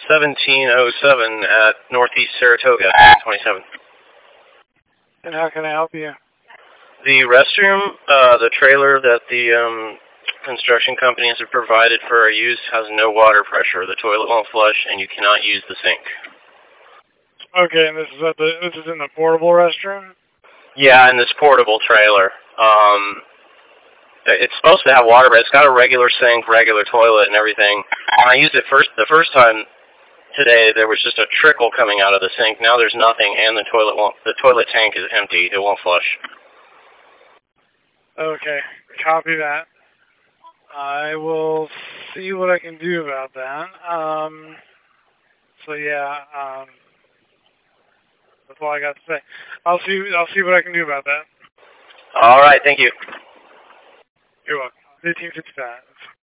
1707 at Northeast Saratoga, 27. And how can I help you? The restroom, the trailer that the construction company has provided for our use has no water pressure. The toilet won't flush, and you cannot use the sink. Okay, and this is in the portable restroom? Yeah, in this portable trailer. It's supposed to have water, but it's got a regular sink, regular toilet, and everything. When I used it the first time today, there was just a trickle coming out of the sink. Now there's nothing, and the toilet tank is empty. It won't flush. Okay, copy that. I will see what I can do about that. So yeah, that's all I got to say. I'll see what I can do about that. All right, thank you. You're welcome. 1565.